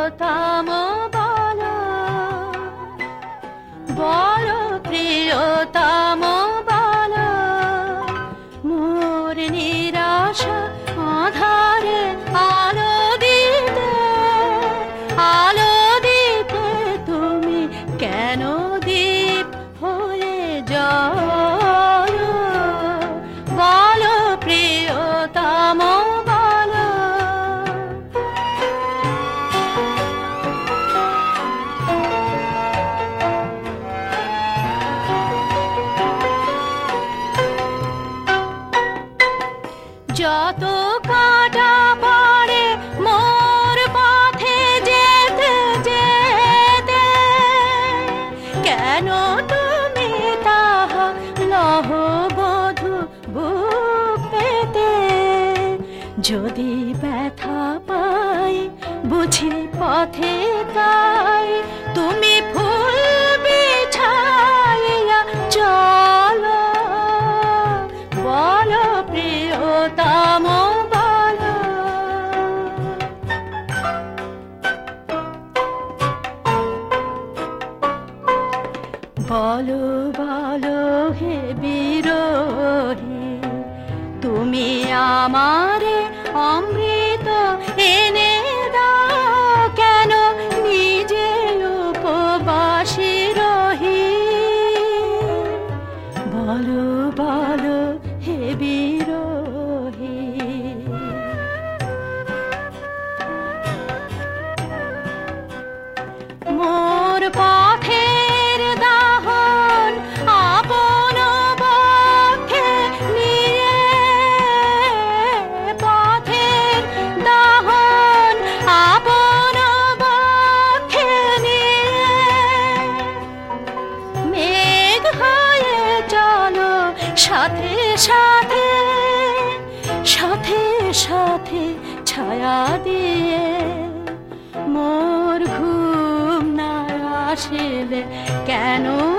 প্রিয়তম বলো, বলো প্রিয়তম বলো, মোর নিরাশা আধারে আলো দিতে, আলো দিতে তুমি কেন দীপ হয়ে জ্বলো, বলো প্রিয়তম বলো। যত কাটা পড়ে মোর পথে যেতে যেতে, কেন তুমি তাহা লহ বধূ বুক পেতে, যদি ব্যথা পাই বুঝি পথে তাই, তুমি ফুল বিছাইয়া চলো, বলো প্রিয়তম বলো। বলো বলো হে বিরোহী, তুমি আমারে অমৃত এনে দাও, কেন নিজে উপবাসী রহি, বলো বলো হে বিরোহী। মোর পথের দাহন আপন বক্ষে নিয়ে, পথের দাহন আপন বক্ষে নিয়ে, মেঘ হয়ে চলো সাথে সাথে, সাথে সাথে ছায়া দিয়ে, মোর ঘুম না আসিলে কেন